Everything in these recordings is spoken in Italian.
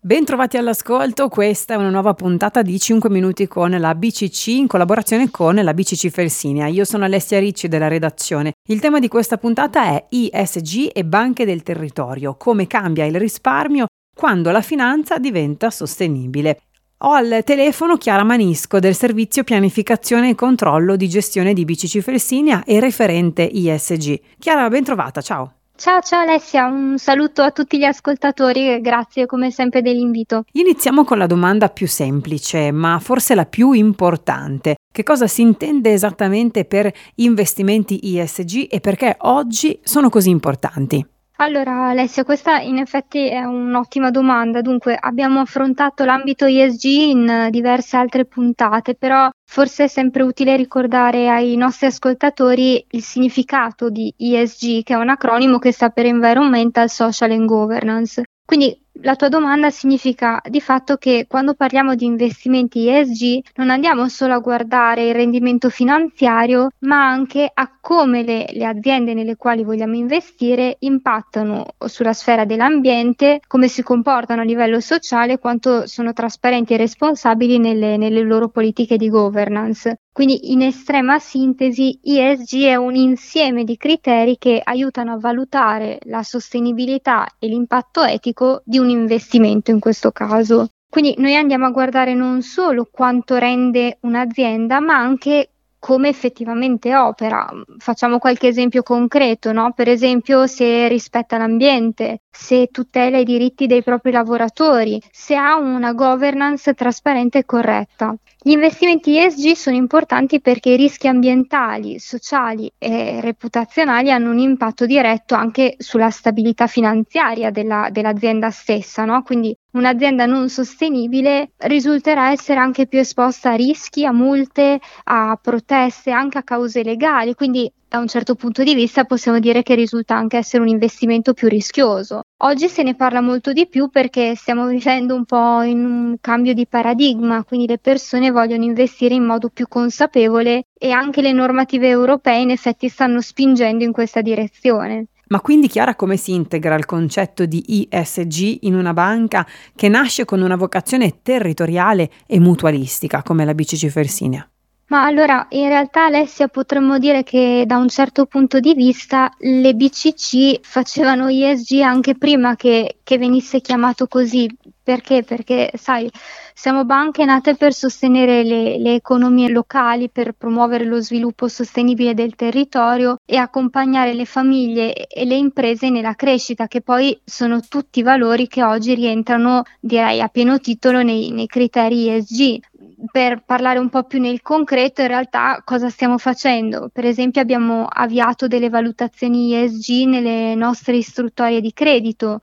Bentrovati all'ascolto, questa è una nuova puntata di 5 minuti con la BCC in collaborazione con la BCC Felsinia. Io sono Alessia Ricci della redazione. Il tema di questa puntata è ESG e banche del territorio, come cambia il risparmio quando la finanza diventa sostenibile. Ho al telefono Chiara Manisco del servizio pianificazione e controllo di gestione di BCC Felsinia e referente ESG. Chiara, bentrovata, ciao. Ciao Alessia, un saluto a tutti gli ascoltatori e grazie come sempre dell'invito. Iniziamo con la domanda più semplice, ma forse la più importante. Che cosa si intende esattamente per investimenti ESG e perché oggi sono così importanti? Allora Alessia, questa in effetti è un'ottima domanda. Dunque, abbiamo affrontato l'ambito ESG in diverse altre puntate, però forse è sempre utile ricordare ai nostri ascoltatori il significato di ESG, che è un acronimo che sta per Environmental, Social and Governance. Quindi la tua domanda significa di fatto che quando parliamo di investimenti ESG non andiamo solo a guardare il rendimento finanziario, ma anche a come le aziende nelle quali vogliamo investire impattano sulla sfera dell'ambiente, come si comportano a livello sociale, quanto sono trasparenti e responsabili nelle loro politiche di governance. Quindi in estrema sintesi ESG è un insieme di criteri che aiutano a valutare la sostenibilità e l'impatto etico di un investimento in questo caso. Quindi noi andiamo a guardare non solo quanto rende un'azienda, ma anche come effettivamente opera. Facciamo qualche esempio concreto, no? Per esempio se rispetta l'ambiente, se tutela i diritti dei propri lavoratori, se ha una governance trasparente e corretta. Gli investimenti ESG sono importanti perché i rischi ambientali, sociali e reputazionali hanno un impatto diretto anche sulla stabilità finanziaria dell'azienda stessa, no? Quindi un'azienda non sostenibile risulterà essere anche più esposta a rischi, a multe, a proteste, anche a cause legali, quindi da un certo punto di vista possiamo dire che risulta anche essere un investimento più rischioso. Oggi se ne parla molto di più perché stiamo vivendo un po' in un cambio di paradigma, quindi le persone vogliono investire in modo più consapevole e anche le normative europee in effetti stanno spingendo in questa direzione. Ma quindi Chiara, come si integra il concetto di ESG in una banca che nasce con una vocazione territoriale e mutualistica come la BCC Felsinia? Ma allora, in realtà Alessia potremmo dire che da un certo punto di vista le BCC facevano ESG anche prima che venisse chiamato così. Perché? Perché, sai, siamo banche nate per sostenere le economie locali, per promuovere lo sviluppo sostenibile del territorio e accompagnare le famiglie e le imprese nella crescita, che poi sono tutti valori che oggi rientrano, direi, a pieno titolo nei criteri ESG. Per parlare un po' più nel concreto, in realtà cosa stiamo facendo? Per esempio abbiamo avviato delle valutazioni ESG nelle nostre istruttorie di credito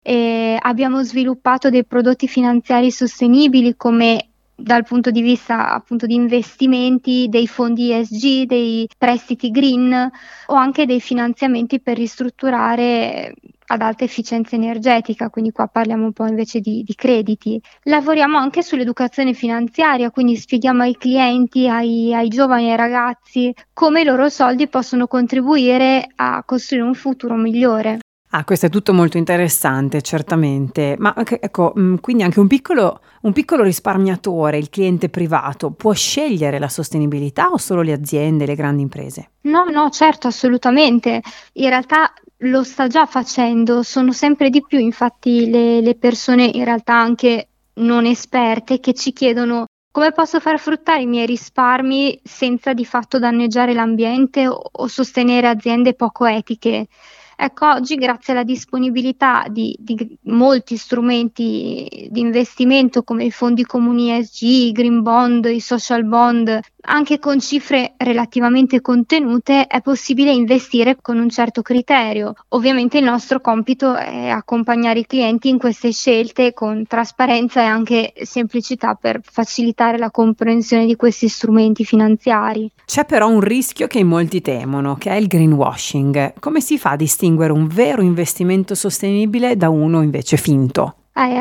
e abbiamo sviluppato dei prodotti finanziari sostenibili come dal punto di vista appunto di investimenti, dei fondi ESG, dei prestiti green o anche dei finanziamenti per ristrutturare ad alta efficienza energetica, quindi qua parliamo un po' invece di crediti. Lavoriamo anche sull'educazione finanziaria, quindi spieghiamo ai clienti, ai giovani, ai ragazzi come i loro soldi possono contribuire a costruire un futuro migliore. Questo è tutto molto interessante, certamente, ma ecco, quindi anche un piccolo risparmiatore, il cliente privato, può scegliere la sostenibilità o solo le aziende, le grandi imprese? No, certo, assolutamente. In realtà lo sta già facendo, sono sempre di più infatti le persone in realtà anche non esperte che ci chiedono come posso far fruttare i miei risparmi senza di fatto danneggiare l'ambiente o sostenere aziende poco etiche. Ecco, oggi grazie alla disponibilità di molti strumenti di investimento come i fondi comuni ESG, i green bond, i social bond, anche con cifre relativamente contenute è possibile investire con un certo criterio. Ovviamente il nostro compito è accompagnare i clienti in queste scelte con trasparenza e anche semplicità per facilitare la comprensione di questi strumenti finanziari. C'è però un rischio che in molti temono, che è il greenwashing. Come si fa a distinguere un vero investimento sostenibile da uno invece finto?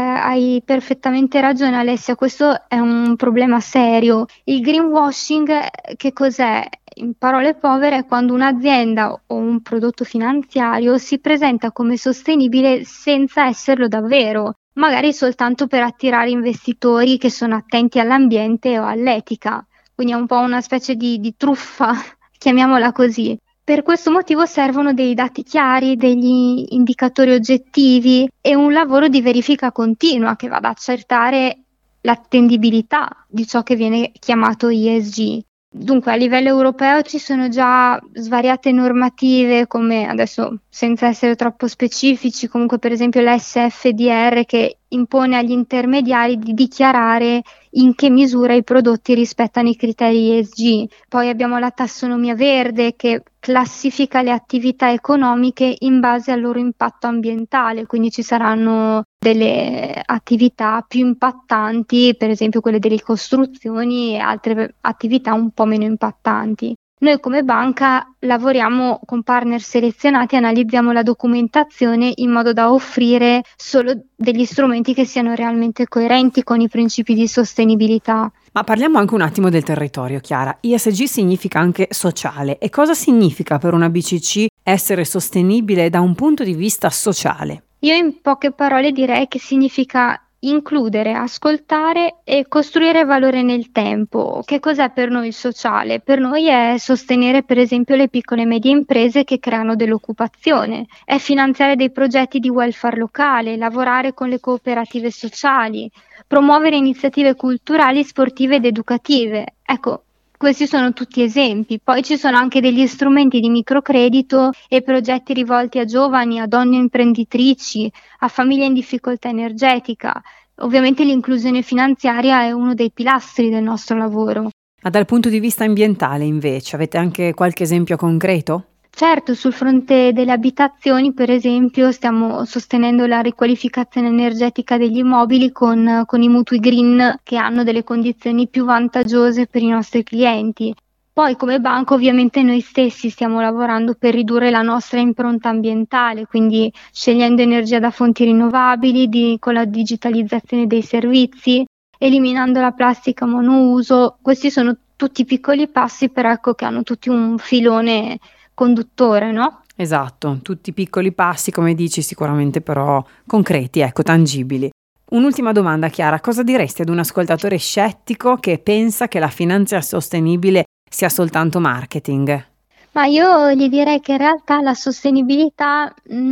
Hai perfettamente ragione Alessia, questo è un problema serio. Il greenwashing che cos'è? In parole povere è quando un'azienda o un prodotto finanziario si presenta come sostenibile senza esserlo davvero. magari soltanto per attirare investitori che sono attenti all'ambiente o all'etica. Quindi è un po' una specie di truffa, chiamiamola così. Per questo motivo servono dei dati chiari, degli indicatori oggettivi e un lavoro di verifica continua che vada ad accertare l'attendibilità di ciò che viene chiamato ESG. Dunque, a livello europeo ci sono già svariate normative, come adesso, senza essere troppo specifici, comunque per esempio l'SFDR che impone agli intermediari di dichiarare in che misura i prodotti rispettano i criteri ESG. Poi abbiamo la tassonomia verde che classifica le attività economiche in base al loro impatto ambientale, quindi ci saranno delle attività più impattanti, per esempio quelle delle costruzioni, e altre attività un po' meno impattanti. Noi come banca lavoriamo con partner selezionati e analizziamo la documentazione in modo da offrire solo degli strumenti che siano realmente coerenti con i principi di sostenibilità. Ma parliamo anche un attimo del territorio, Chiara. ESG significa anche sociale. E cosa significa per una BCC essere sostenibile da un punto di vista sociale? Io in poche parole direi che significa includere, ascoltare e costruire valore nel tempo. Che cos'è per noi il sociale? Per noi è sostenere per esempio le piccole e medie imprese che creano dell'occupazione, è finanziare dei progetti di welfare locale, lavorare con le cooperative sociali, promuovere iniziative culturali, sportive ed educative. Ecco, questi sono tutti esempi. Poi ci sono anche degli strumenti di microcredito e progetti rivolti a giovani, a donne imprenditrici, a famiglie in difficoltà energetica. Ovviamente l'inclusione finanziaria è uno dei pilastri del nostro lavoro. Ma dal punto di vista ambientale, invece, avete anche qualche esempio concreto? Certo, sul fronte delle abitazioni, per esempio, stiamo sostenendo la riqualificazione energetica degli immobili con i mutui green che hanno delle condizioni più vantaggiose per i nostri clienti. Poi come banca ovviamente noi stessi stiamo lavorando per ridurre la nostra impronta ambientale, quindi scegliendo energia da fonti rinnovabili, con la digitalizzazione dei servizi, eliminando la plastica monouso. Questi sono tutti piccoli passi, però ecco che hanno tutti un filone conduttore, no? Esatto, tutti piccoli passi, come dici, sicuramente però concreti, ecco, tangibili. Un'ultima domanda, Chiara, cosa diresti ad un ascoltatore scettico che pensa che la finanza sostenibile sia soltanto marketing? Ma io gli direi che in realtà la sostenibilità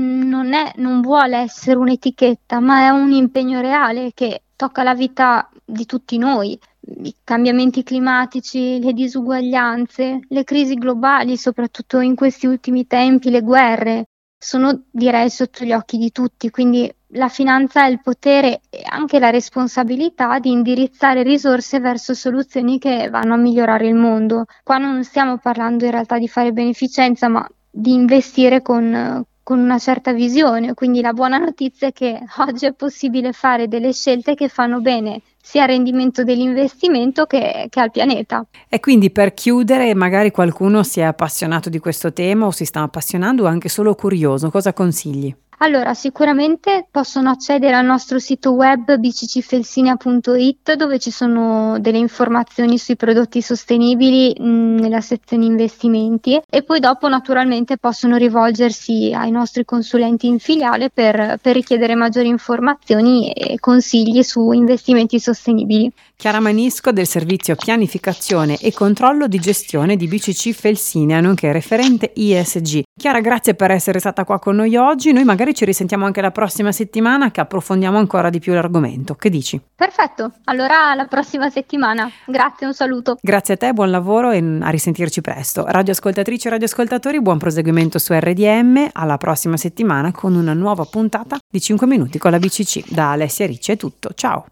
non vuole essere un'etichetta, ma è un impegno reale che tocca la vita di tutti noi. I cambiamenti climatici, le disuguaglianze, le crisi globali, soprattutto in questi ultimi tempi, le guerre, sono direi sotto gli occhi di tutti, quindi la finanza ha il potere e anche la responsabilità di indirizzare risorse verso soluzioni che vanno a migliorare il mondo. Qua non stiamo parlando in realtà di fare beneficenza, ma di investire con una certa visione, quindi la buona notizia è che oggi è possibile fare delle scelte che fanno bene sia al rendimento dell'investimento che al pianeta. E quindi per chiudere, magari qualcuno si è appassionato di questo tema o si sta appassionando o anche solo curioso, cosa consigli? Allora, sicuramente possono accedere al nostro sito web bccfelsinia.it dove ci sono delle informazioni sui prodotti sostenibili nella sezione investimenti e poi dopo naturalmente possono rivolgersi ai nostri consulenti in filiale per richiedere maggiori informazioni e consigli su investimenti sostenibili. Chiara Manisco del servizio pianificazione e controllo di gestione di BCC Felsinia, nonché referente ESG. Chiara, grazie per essere stata qua con noi oggi. Noi magari ci risentiamo anche la prossima settimana che approfondiamo ancora di più l'argomento. Che dici? Perfetto, allora alla prossima settimana. Grazie, un saluto. Grazie a te, buon lavoro e a risentirci presto. Radioascoltatrici e radioascoltatori, buon proseguimento su RDM. Alla prossima settimana con una nuova puntata di 5 minuti con la BCC. Da Alessia Ricci è tutto. Ciao!